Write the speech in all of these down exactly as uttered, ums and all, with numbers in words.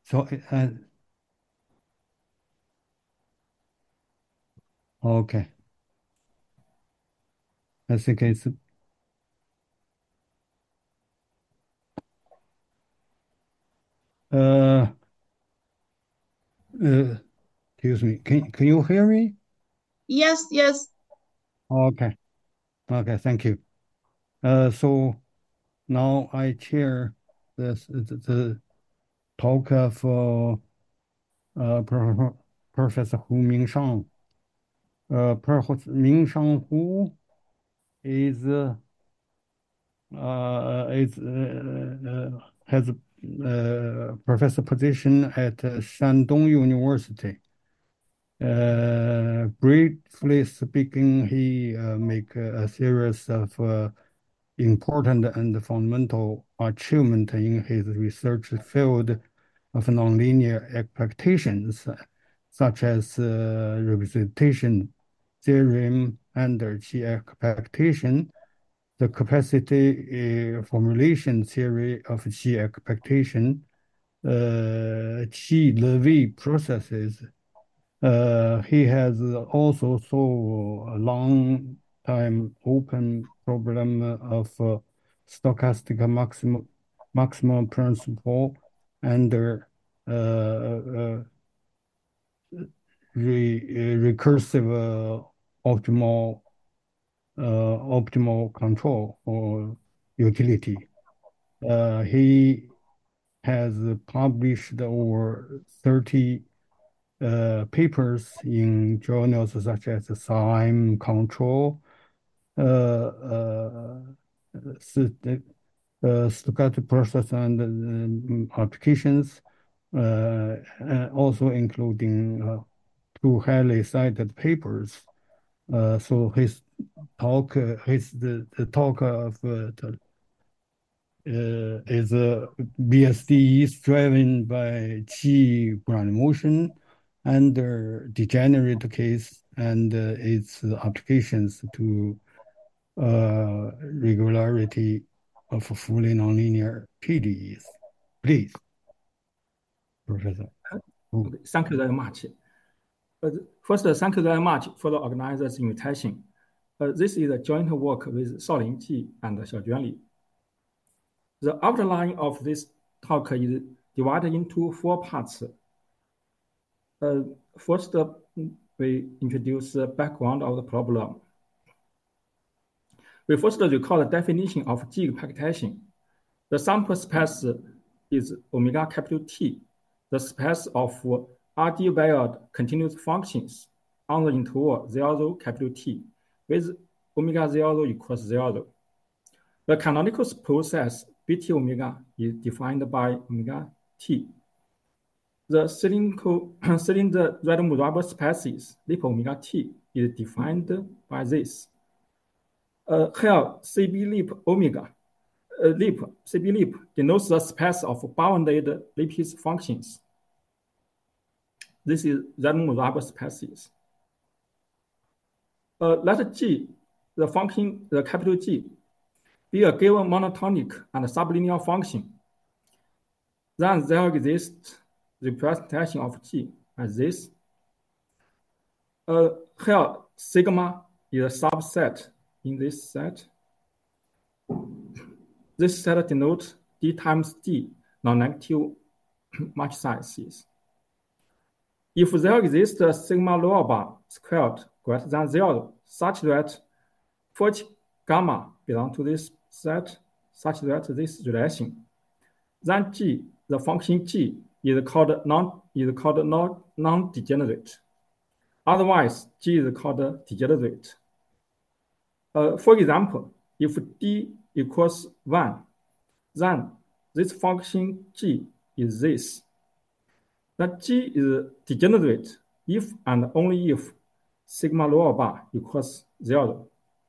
So, uh, okay, I think it's uh, uh excuse me. Can can you hear me? Yes, yes. Okay, okay, thank you. Uh, so now I chair this the, the talk of uh, uh Pro- Professor Hu Mingshang. Uh, Professor Mingshang Hu is uh, uh, is uh, uh, has a professor position at uh, Shandong University. Uh, briefly speaking, he uh, make a, a series of uh, important and fundamental achievement in his research field of nonlinear expectations, such as uh, representation theorem and G expectation, the capacity uh, formulation theory of G expectation, uh, G-Levy processes. Uh, he has also solved a long time open problem of uh, stochastic maximum maximum principle under uh, uh, re, recursive uh, optimal uh, optimal control or utility. Uh, he has published over thirty uh, papers in journals such as Sime Control, uh, uh, st- uh, stochastic process and um, applications, uh, and also including uh, two highly cited papers. Uh, so his talk, uh, his the, the talk of uh, the uh, is a B S D is driven by G ground motion under degenerate case and uh, its applications to uh, regularity of fully nonlinear P D Es. Please, Professor. Wu. Okay, thank you very much. Uh, first, uh, thank you very much for the organizers' invitation. Uh, this is a joint work with Shaolin Ji and Xiaojuan Li. The outline of this talk is divided into four parts. Uh, first, uh, we introduce the background of the problem. We first recall the definition of G expectation. The sample space is omega capital T, the space of R-D-valued continuous functions on the interval zero, capital T, with omega zero equals zero. The canonical process Bt omega is defined by omega T. The cylinder Redoux-Radbus spaces lip omega T is defined by this. Uh, here, C B lip omega uh, lip, C B lip denotes the space of bounded Lipschitz functions. This is Redoux-Radbus spaces. Uh, let G, the function, the capital G, be a given monotonic and sublinear function. Then there exists representation of G as this. Uh, here, sigma is a subset in this set. This set denotes D times D non-negative matrices. If there exists a sigma lower bar squared greater than zero, such that for each gamma belong to this set, such that this relation, then G, the function G, is called non is called non non-degenerate. Otherwise, G is called degenerate. Uh, for example, if D equals one, then this function G is this. That G is degenerate if and only if sigma lower bar equals zero.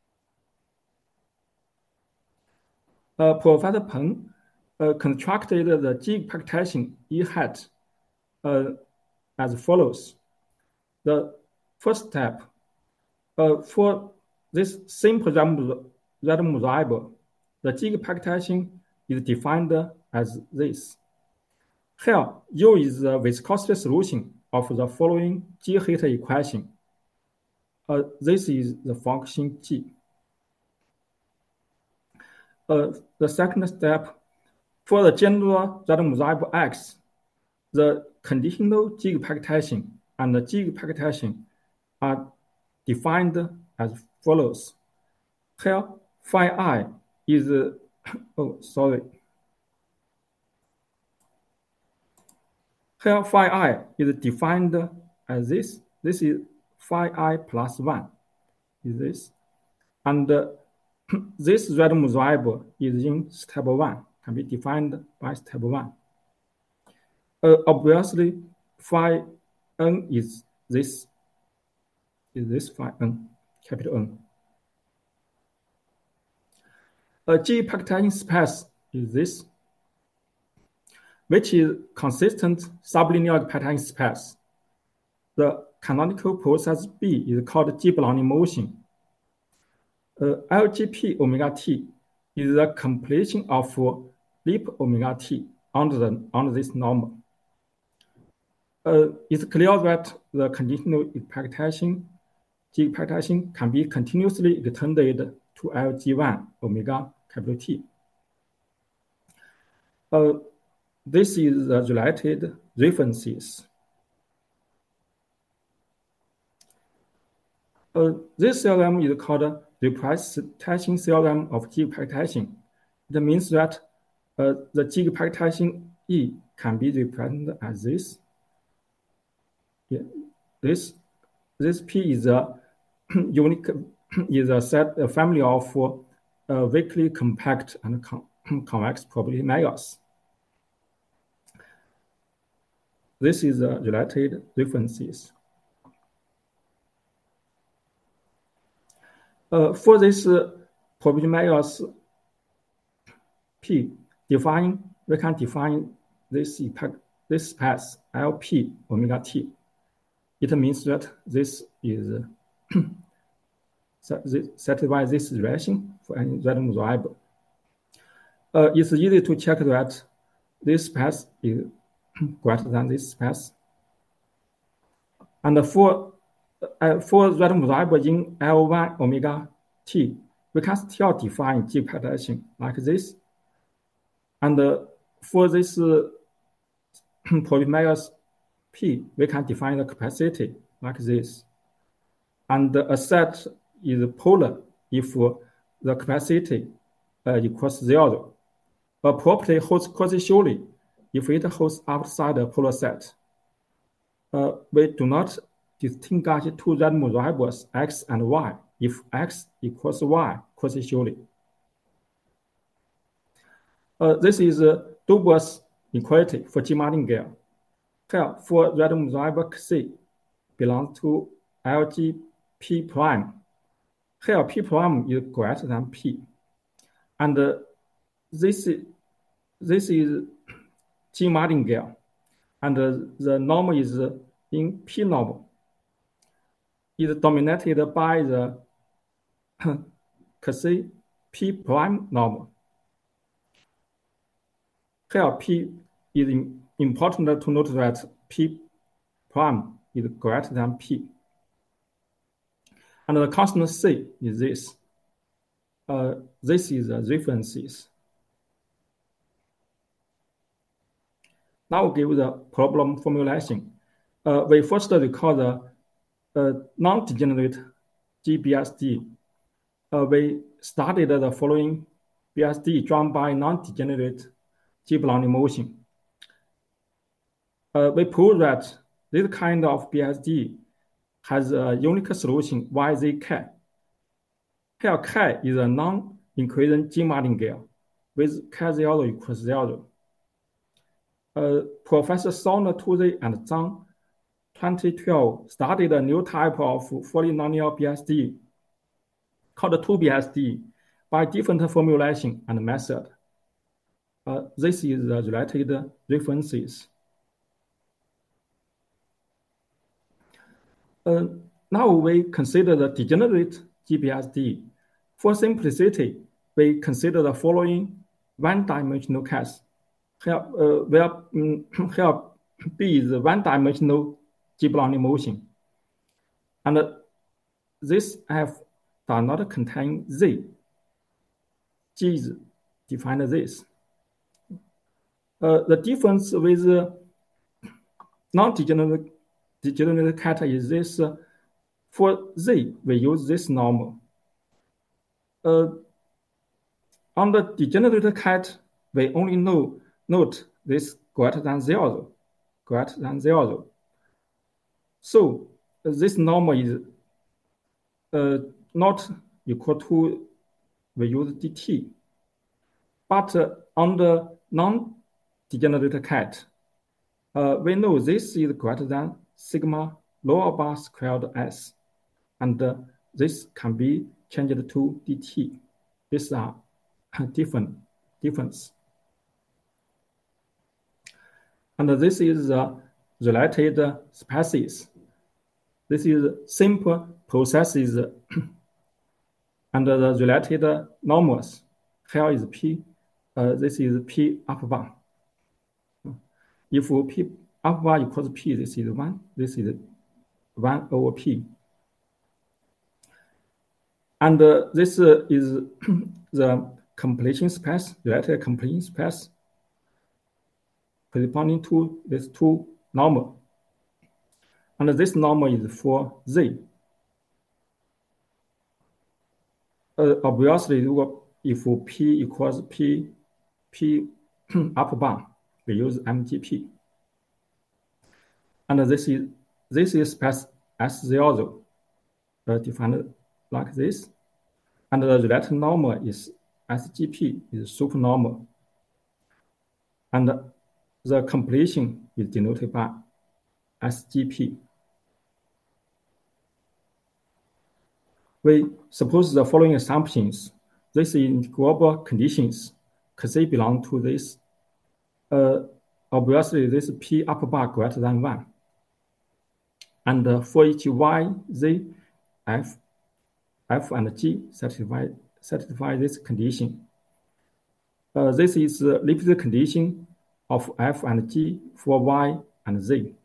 Uh, Professor Peng uh, constructed the G expectation E hat uh, as follows. The first step, uh, for this simple Redoux-Radbus, the G expectation is defined as this. Here, U is the viscosity solution of the following G heat equation. Uh, this is the function G. Uh, the second step, for the general random variable X, the conditional G packetization and the G packetization are defined as follows. Here, phi I is, oh, sorry. Here, phi I is defined as this. This is phi I plus one, is this. And uh, this random variable is in step one, can be defined by step one. Uh, obviously, phi n is this, is this phi n, capital N. A G packetizing space is this, which is consistent sublinear packetizing space. The canonical process B is called G-Brownian motion. Uh, L G P omega t is the completion of leap omega t under, the, under this normal. Uh, it's clear that the conditional packetization, G packetization can be continuously extended to L G one omega capital T. Uh, this is the related references. Uh, this theorem is called representation theorem of G packetization. It means that uh, the G packetization E can be represented as this. Yeah, this this P is a unique is a set a family of uh, weakly compact and con convex probability measures. This is the related references. Uh, for this uh, probability measures P, define we can define this this space L P omega T. It means that this is satisfies this relation for any random variable. Uh, it's easy to check that this space is greater than this space. And for uh, for random variable in L one omega t, we can still define G packetization like this. And uh, for this uh, probability measures P, we can define the capacity like this. And a set is polar if the capacity uh, equals zero. A property holds quasi-surely if it holds outside a polar set. Uh, we do not distinguish two random variables x and y if x equals y quasi-surely. Uh, this is a Dubois inequality for G martingale. Here, for random variable C belongs to L G P prime. Here, P prime is greater than P. And uh, this, this is G martingale. And uh, the norm is in P norm. It is dominated by the C P prime norm. Here, P is important to note that P prime is greater than P. And the constant C is this. Uh, this is the references. Now we'll give the problem formulation. Uh, we first record the uh, non-degenerate G B S D. Uh, we studied the following B S D drawn by non-degenerate G-Brownian motion. Uh, we prove that this kind of B S D has a unique solution Y Z K. Here K is a non-increasing G martingale with K zero equals zero. Uh, Professor Sonner, Tuzi, and Zhang, twenty twelve, studied a new type of fully nonlinear B S D called two B S D by different formulation and method. Uh, this is the related references. Uh, now we consider the degenerate G B S D. For simplicity, we consider the following one-dimensional case. here, uh, where um, here B is one-dimensional G-Brownian motion, and uh, this F does not contain Z. G is defined as this. Uh, the difference with uh, non-degenerate degenerate cat is this. Uh, for Z, we use this normal. Uh, on the degenerate cat, we only know note this greater than zero, greater than zero. So uh, this normal is uh, not equal to, we use dt. But uh, on the non-degenerate cat, uh, we know this is greater than sigma lower bar squared s, and uh, this can be changed to dt. These are different difference. And this is the related species. This is simple processes and the related normals. Here is P, uh, this is P upper bar. If P upper bar equals P, this is one, this is one over P. And uh, this uh, is the completion space, related completion space, corresponding to this two normal. And this normal is for Z. Uh, obviously, if P equals P, P upper bar, we use M G P. And this is this is space S zero, uh, defined like this. And the related normal is S G P, is supernormal. And the completion is denoted by S G P. We suppose the following assumptions. This is global conditions, because they belong to this. Uh, obviously, this P upper bar greater than one. And uh, for each Y, Z, F, F and G satisfy, satisfy this condition. Uh, this is the Lipschitz condition of F and G for Y and Z.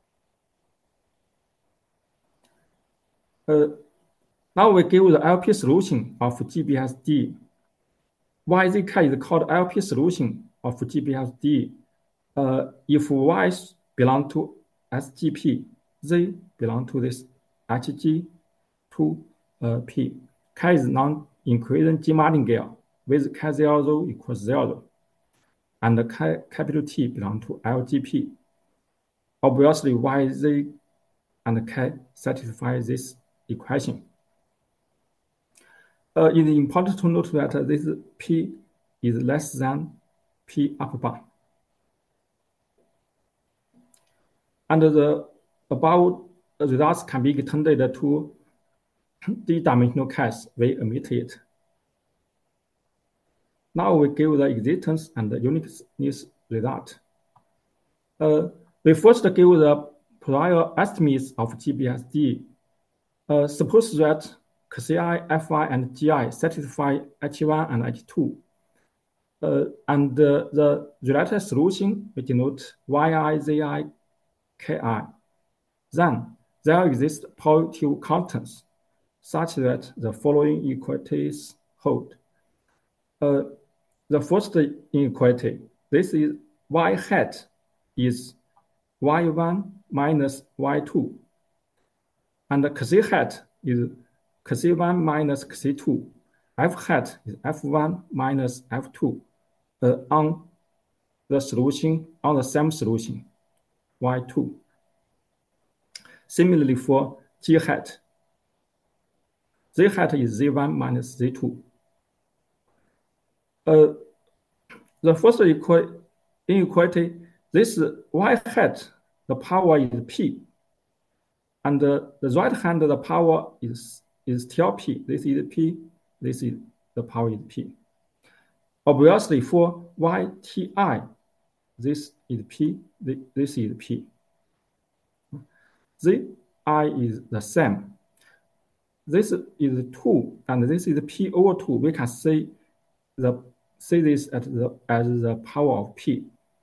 Uh, now we give the L P solution of G B S D. Y Z K is called L P solution of G B S D. Uh, if Y belong to S G P, Z belong to this H G two uh, P. K is non-increasing G martingale with K zero equals zero. And the K, capital T belong to L G P. Obviously, Y Z and K satisfy this equation. Uh, it is important to note that this P is less than P upper bar. And the above results can be extended to D-dimensional case we omitted. Now we give the existence and the uniqueness result. Uh, we first give the prior estimates of G B S D. Uh, suppose that Xi, Fi, and Gi satisfy H one and H two. Uh, and uh, the related solution we denote Yi, Zi, Ki. Then there exist positive constants such that the following inequalities hold. Uh, the first inequality, this is Y hat is Y one minus Y two. And Xi hat is Xi one minus Xi two. F hat is F one minus F two uh, on the solution, on the same solution, Y two. Similarly for G hat, Z hat is Z one minus Z two. Uh, the first inequality, this Y hat, the power is P. And uh, the right hand, the power is, is still P. This is P, this is the power is P. Obviously for Y T I, this is P, this is P. Z I is the same. This is two, and this is P over two. We can see the see this at the as the power of P.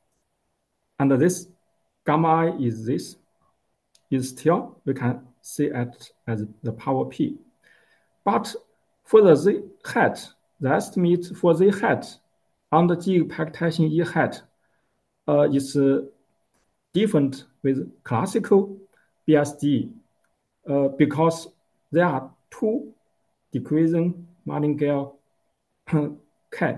and this gamma I is this, is still, we can see it as the power P. But for the Z hat, the estimate for Z hat under G packetization E hat uh, is uh, different with classical B S D uh, because there are two decreasing martingale K.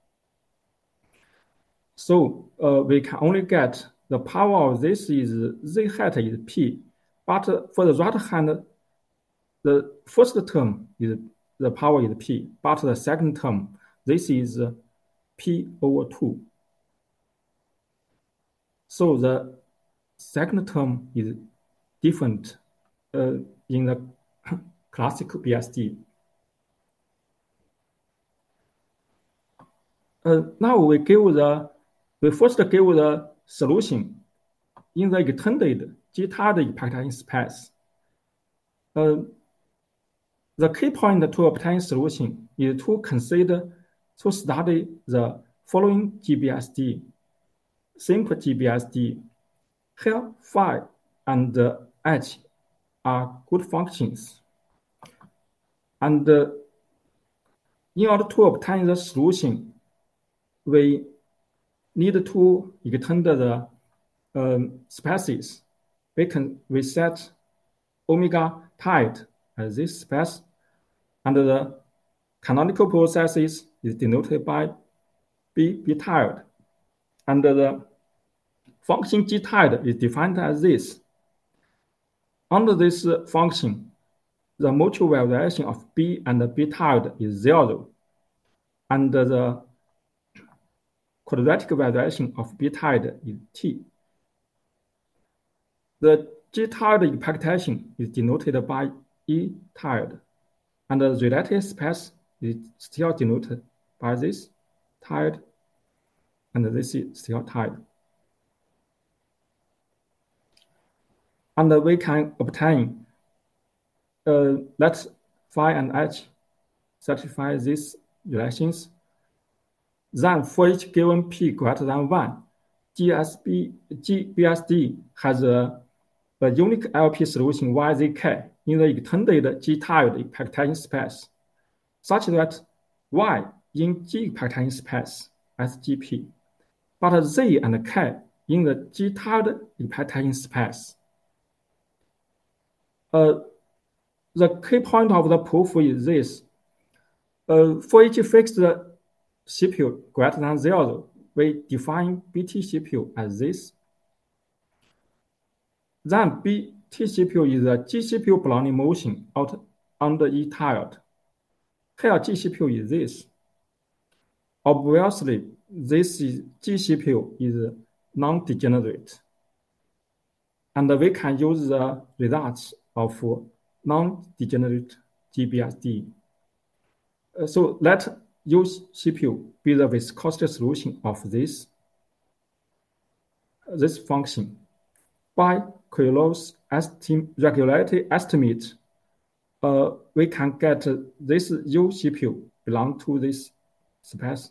So uh, we can only get the power of this is Z hat is P, but for the right hand, the first term is the power is P, but the second term, this is P over two. So the second term is different uh, in the classical B S D. Uh, now we give the, we first give the solution in the extended G-tied packetizing space. Uh, the key point to obtain solution is to consider, to study the following G B S D, simple G B S D. Here, phi and uh, h are good functions. And uh, in order to obtain the solution, we need to extend the um, spaces. We can we set omega tied as this space, and the canonical processes is denoted by B, B tied, and the function G tied is defined as this. Under this function, the mutual valuation of B and B tied is zero, and the quadratic valuation of B tied is T. The G tied packetization is denoted by E tied, and the related space is still denoted by this tied, and this is still tied. And we can obtain, uh, let phi and h satisfy these relations. Then for each given P greater than one, G S B, G B S D has a, a unique L P solution Y Z K in the extended G-tied packetizing space, such that Y in G packetizing space as G P, but Z and K in the G-tied packetizing space. Uh, the key point of the proof is this. Uh, for each fixed C P U greater than zero, we define B T C P U as this. Then B T C P U is a G C P U Brownian motion out under E tiled. Here G C P U is this. Obviously, this is G C P U is non-degenerate, and we can use the results of non-degenerate G B S D. Uh, so let U C P U be the viscosity solution of this, this function. By Collo's estim regularity estimate, uh, we can get uh, this U C P U belong to this space.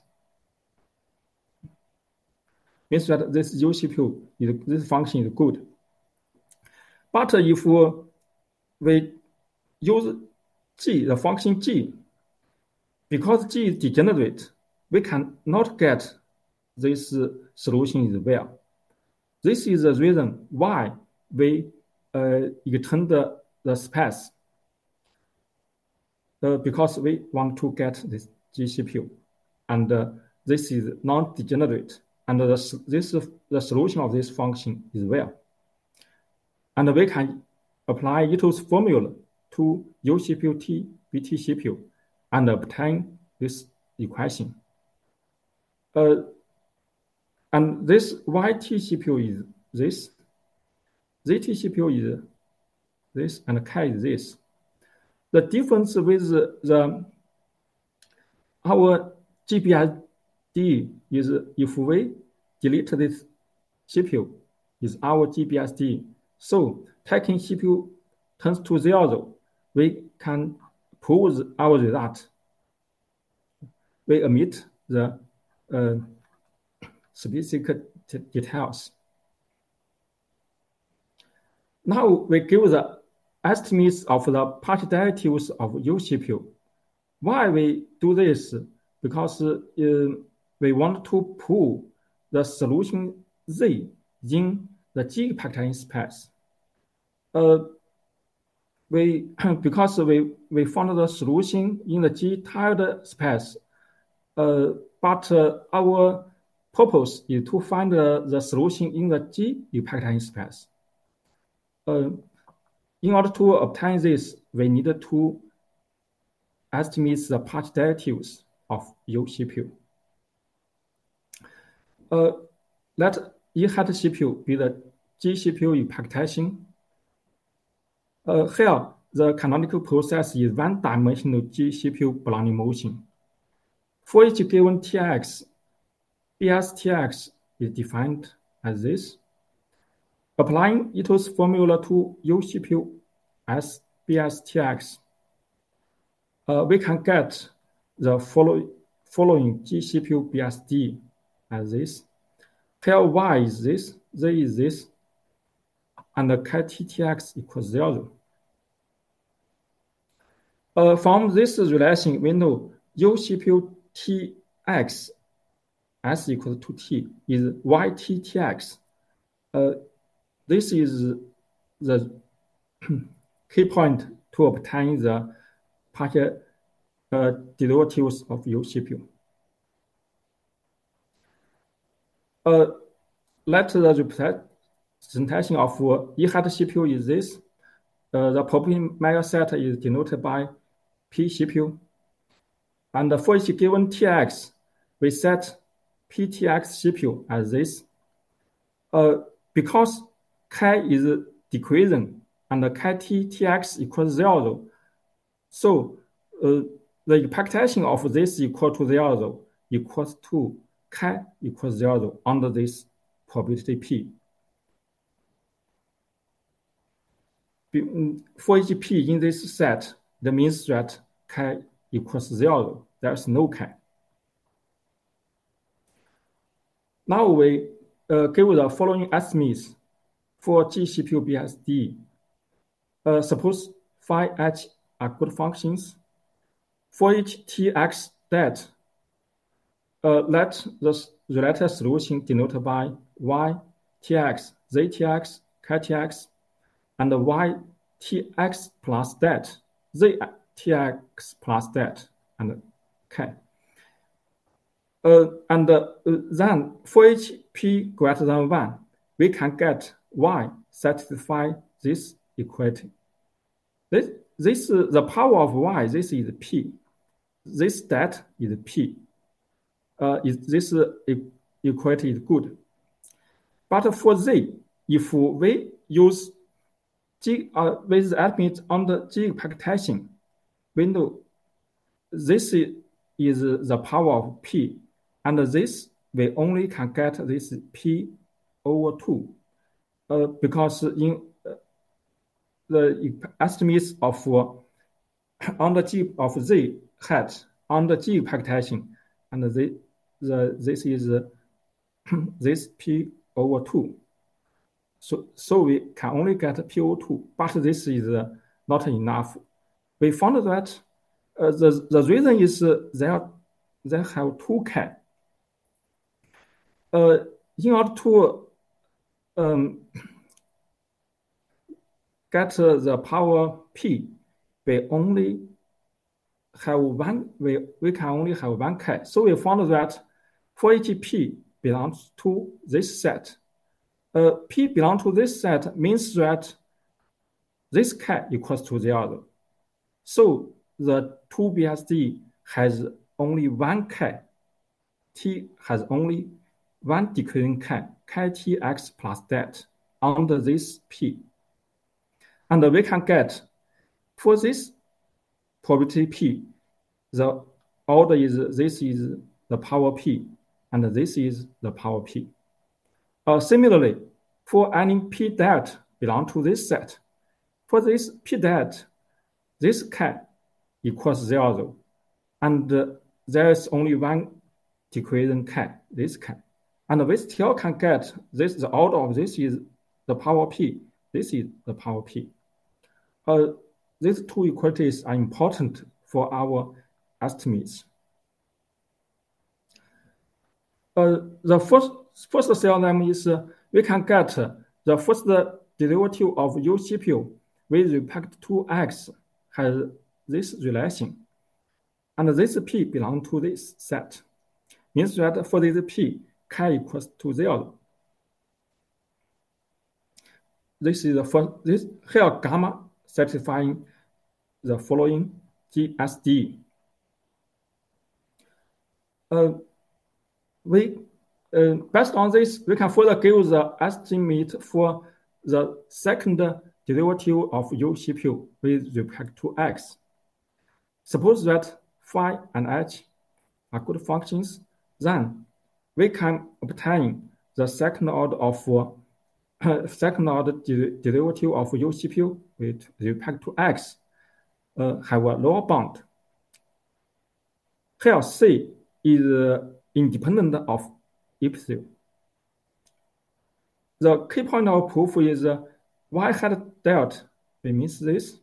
Means that this U C P U, is, this function is good. But if we use G, the function G, because G is degenerate, we cannot get this uh, solution as well. This is the reason why we uh, extend the, the space, uh, because we want to get this G C P U, and uh, this is non-degenerate, and the, this the solution of this function is well. And we can apply Ito's formula to U C P U T B T C P U and obtain this equation. Uh, and this Y T C P U is this, Z T C P U is this, and K is this. The difference with the our G B S D is if we delete this C P U, is our G B S D. So taking C P U turns to zero, we can prove our result. We omit the uh, specific details. Now we give the estimates of the partial derivatives of U C P U. Why we do this? Because uh, we want to prove the solution Z in the G partition space. Uh, we because we we found the solution in the G-tiled space, uh, but uh, our purpose is to find uh, the solution in the G partition space. Uh, in order to obtain this, we need to estimate the partial derivatives of U C P U. Uh, let E hat C P U be the G C P U epacketization. Uh, here, the canonical process is one-dimensional G C P U Brownian motion. For each given T X, B S T X is defined as this. Applying Ito's formula to U C P U as B S T X, uh, we can get the follow, following G C P U B S D as this. Here Y is this, Z is this, and the K T T X equals zero. Uh, from this relation, we know U C P U T X S equals to T is Y T T X. Uh, this is the key point to obtain the partial uh, derivatives of U C P U. Uh, let the representation of uh, E hat C P U is this. Uh, the property measure set is denoted by P C P U. And for each given T X, we set P T X C P U as this. Uh, because K is decreasing and K T T X equals zero, so uh, the epacketization of this equal to zero equals to K equals zero under this probability P. For each P in this set, that means that K equals zero. There is no K. Now we uh, give the following estimates for G C P U B S D. Uh, suppose phi h are good functions. For each T X that, uh, let the related solution denoted by Y T X, Z T X, K T X, and Y T X plus that, Z T X plus that, and K. Uh, and uh, then for each P greater than one, we can get Y satisfy this equality. This, this uh, the power of Y, this is P. This that is P. Uh, is this uh, equality is good. But for Z, if we use G uh, with the element under G epacketization, we know this is, is the power of P, and this we only can get this P over two, uh, because in uh, the estimates of uh, under G of Z hat under G epacketization, and the, the this is uh, this P over two. So, so we can only get P over two, but this is uh, not enough. We found that uh, the, the reason is uh, they, are, they have two K. Uh, in order to um, get uh, the power P, we only have one, we, we can only have one K. So we found that for each P belongs to this set. Uh, P belong to this set means that this K equals to zero. So the two B S D has only one K. T has only one decreasing K, K T X plus that under this P. And we can get, for this probability P, the order is, this is the power P, and this is the power P. Uh, similarly, for any P that belong to this set, for this P that, this K equals zero, and uh, there is only one decreasing K, this K. And we still can get this, the order of this is the power P, This is the power P. Uh, these two equalities are important for our estimates. Uh, the first first theorem is uh, we can get uh, the first derivative of U C P U with respect to X has this relation, and this P belongs to this set. Means that for this P, K equals to zero. This is the first, this here gamma satisfying the following G S D. Uh, we, uh, based on this, we can further give the estimate for the second derivative of U C P U with respect to X. Suppose that phi and h are good functions, then we can obtain the second order of uh, second order der derivative of U C P U with respect to X uh, have a lower bound. Here C is uh, independent of epsilon. The key point of proof is uh, y hat delta. We means this.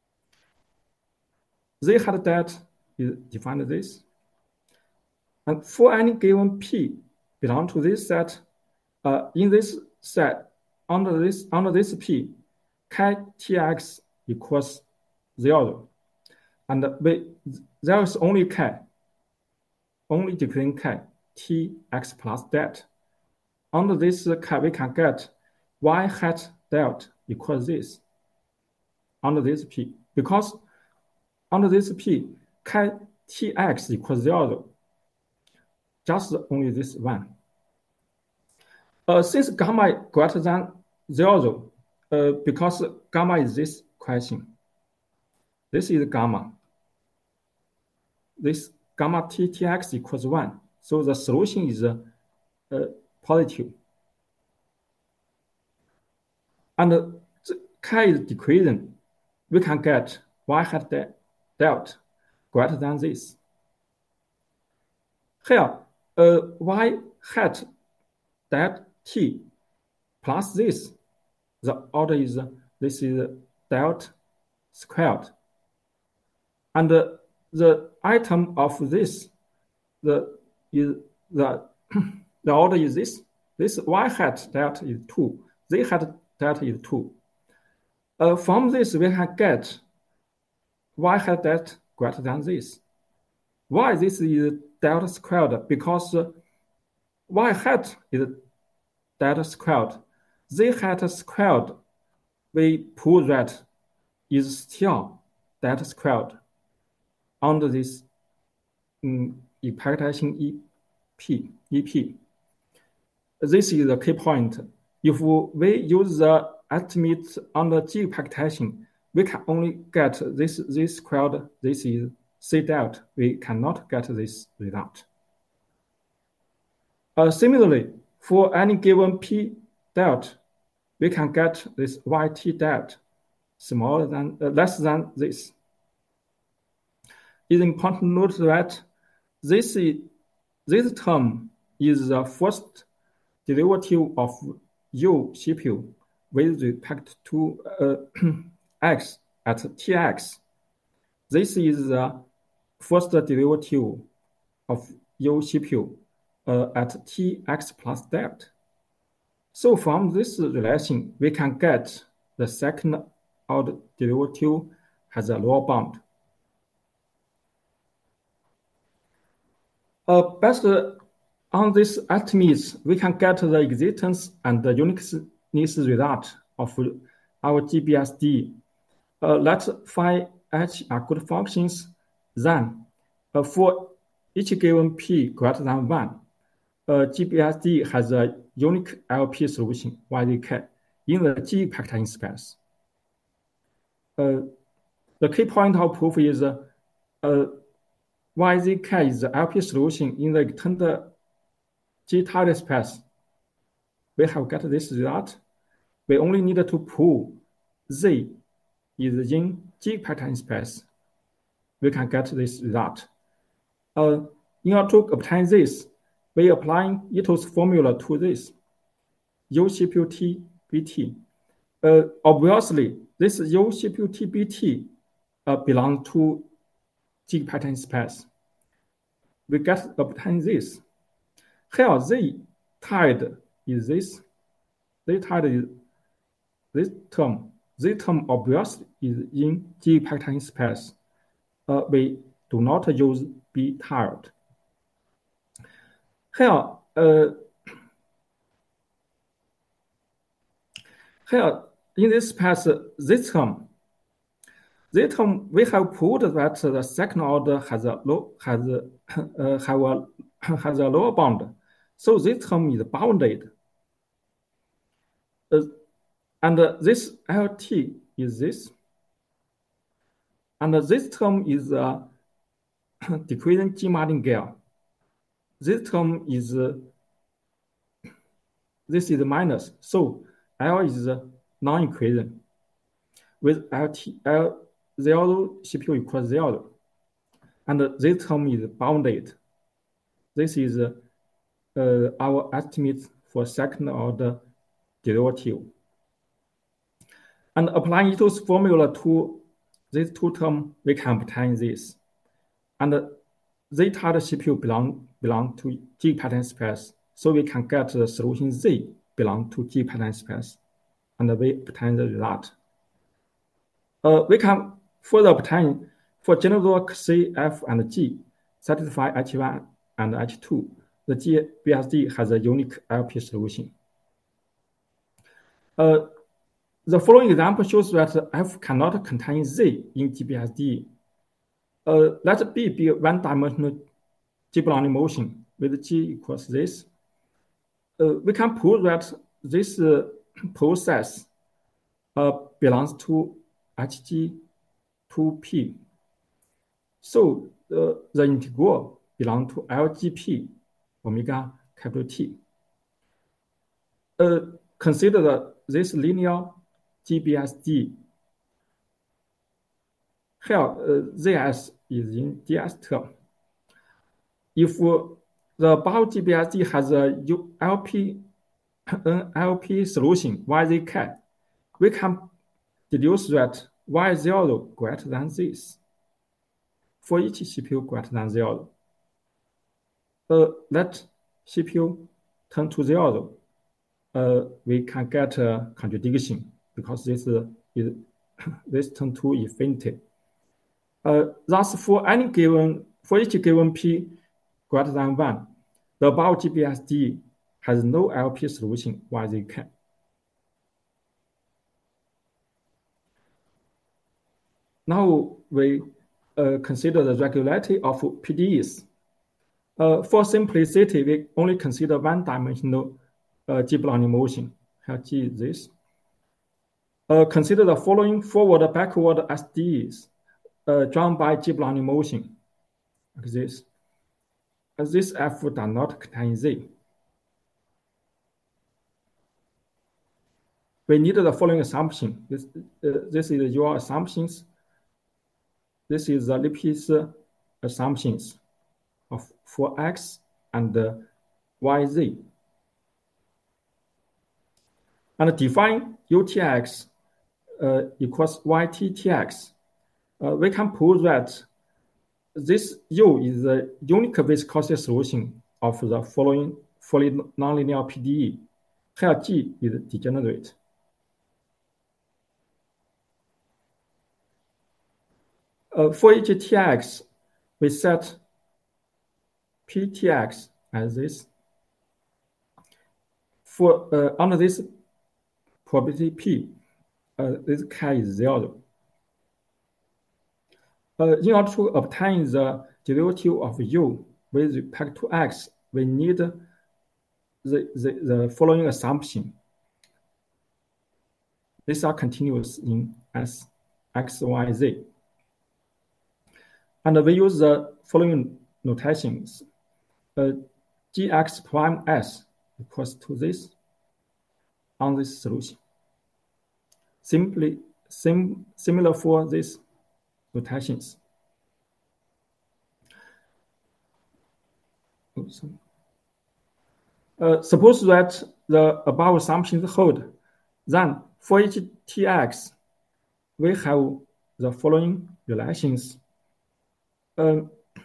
Z hat delta is defined this. And for any given P belong to this set, uh, in this set, under this under this P, K T X equals zero. And we, there is only K, only declaring K, T X plus delta. Under this K, we can get Y hat delta equals this. Under this P, because under this P, K T X equals zero. Just only this one. Uh, since gamma greater than zero, uh, because gamma is this question. This is gamma. This gamma T T X equals one. So the solution is uh, uh, positive. And uh, K is decreasing. We can get Y hat de delta greater than this. Here, uh, Y hat delta T plus this, the order is, uh, this is delta squared. And uh, the item of this, the is the the order is this. This Y hat delta is two. Z hat delta is two. Uh, from this, we can get Y hat delta greater than this. Why this is delta squared? Because uh, Y hat is delta squared. Z hat squared, we prove that is still delta squared under this um, expectation E P, E P. This is the key point. If we use the estimate under G expectation, we can only get this, this squared, this is C delta. We cannot get this result. Uh, similarly, for any given P delta, we can get this Y T delta smaller than, uh, less than this. It's important to note that this, is, this term is the first derivative of U C P U with respect to uh, X at T X. This is the first derivative of U C P U uh, at T X plus delta. So from this relation, we can get the second order derivative has a lower bound. Uh, based on these estimates, we can get the existence and the uniqueness result of our G B S D. Uh, let phi h are good functions, then uh, for each given P greater than one, uh, G B S D has a unique L P solution, Y Z K, in the G expectation space. Uh, the key point of proof is uh, uh, Y Z K is the L P solution in the extended G tidy space. We have got this result. We only need to prove Z is in G expectation space. We can get this result. Uh, in order to obtain this, we apply Ito's formula to this. U C P U T V T uh, obviously, this U C P U T B T uh, belongs to G pattern space. We get obtain this. Here, Z tilde is this. Z tilde is this term. This term obviously is in G pattern space. Uh, we do not use B tilde. Here, uh, here in this space, this term, this term we have proved that the second order has a low has a, uh, have a has a lower bound, so this term is bounded. Uh, and uh, this L T is this, and uh, this term is a decreasing G martingale. This term is uh, this is minus, so L is non-equation with L T L zero C P U equals zero, and this term is bounded. This is uh, uh, our estimate for second order derivative. And applying Ito's formula to these two terms, we can obtain this. And Z tilde C P U belong belong to G pattern space, so we can get the solution Z belong to G pattern space, and we obtain the result. Uh, we can further obtain for general work C, F, and G satisfy H one and H two. The G B S D has a unique L P solution. Uh, the following example shows that F cannot contain Z in G B S D. Uh, let B be a one-dimensional G-Brownian motion with G equals this. Uh, we can prove that this uh, process uh, belongs to H G two P. So uh, the integral belongs to L G P omega capital T. Uh, consider the, this linear G B S D. Here, uh, Z S is in D S term. If uh, the Bao G B S D has a L P, an L P solution Y Z K, we can deduce that Y zero greater than this for each C P U greater than zero. Uh, let C P U turn to zero. Uh, we can get a contradiction because this uh, is this turn to infinity. Uh, thus, for any given for each given P greater than one, the Bao G B S D has no L P solution Y Z K. Now we uh, consider the regularity of P D Es. Uh, for simplicity, we only consider one-dimensional uh, G-Brownian motion. Here G is this. Uh, consider the following forward-backward S Ds uh, drawn by G-Brownian motion, like this. As this F does not contain Z. We need the following assumption. This, uh, this is your assumptions. This is the Lipschitz assumptions of for X and uh, Y Z. And define U T X uh, equals Y T T X. Uh, we can prove that this U is the unique viscosity solution of the following fully nonlinear P D E. Here G is degenerate. Uh, for each T X, we set P T X as this. For uh, under this probability P, uh, this K is zero. Uh, in order to obtain the derivative of U with respect to X, we need the, the, the following assumption. These are continuous in S, X, Y, Z. And we use the following notations. Uh, G X prime S equals to this on this solution. Simply sim, similar for these notations. Uh, suppose that the above assumptions hold, then For each Tx, we have the following relations. Uh,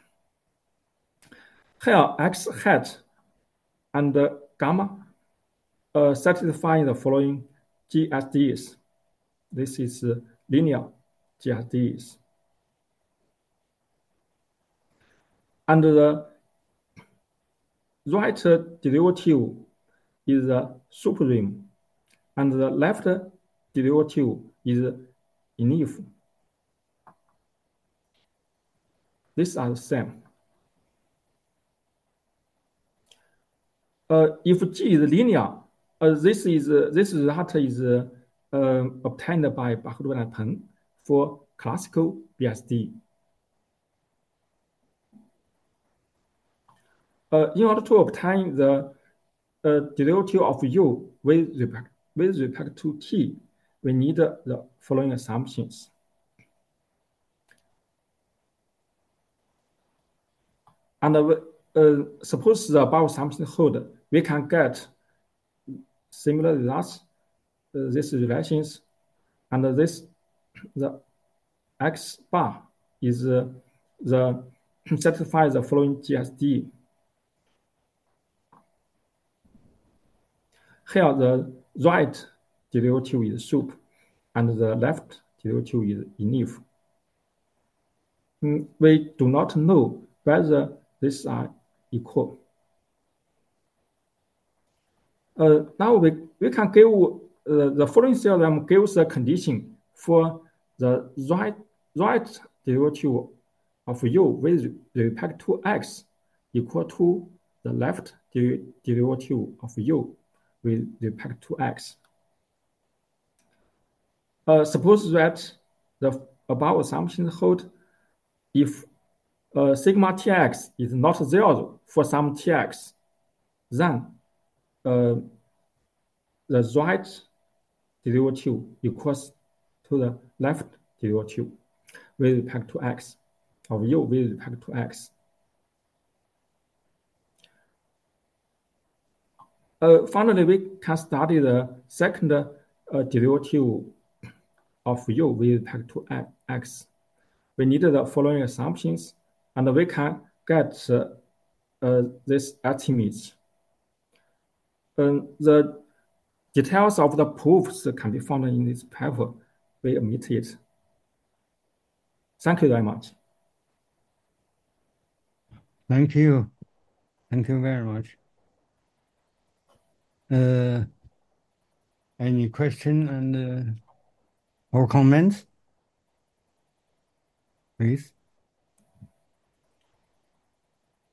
here, x hat and gamma uh, satisfy the following G S Ds. This is uh, linear G S Ds. And the right derivative is a supreme, and the left derivative is inif. These are the same. Uh, if G is linear, uh, this is uh, this result is uh, uh, obtained by Bhakrupal and Peng for classical B S D. Uh, in order to obtain the uh, derivative of u with respect, with respect to t, we need the following assumptions. And uh, uh, suppose the above assumptions hold, we can get similar results, uh, these relations, and this, the x bar is uh, the satisfies the following G S D. Here the right derivative is sup, and the left derivative is inif. Mm, we do not know whether these are equal. Uh, now we, we can give uh, the following theorem gives a condition for the right right derivative of u with respect to x equal to the left der derivative of u with respect to x. Uh, suppose that the above assumptions hold if uh, sigma tx is not zero for some tx, then uh, the right derivative equals to the left derivative with respect to x of u with respect to x. Uh, finally, we can study the second uh, derivative of u with respect to x. We need the following assumptions, and we can get uh, uh, these estimates. Um, the details of the proofs can be found in this paper. We omit it. Thank you very much. Thank you. Thank you very much. Uh, any question and uh, or comments, please?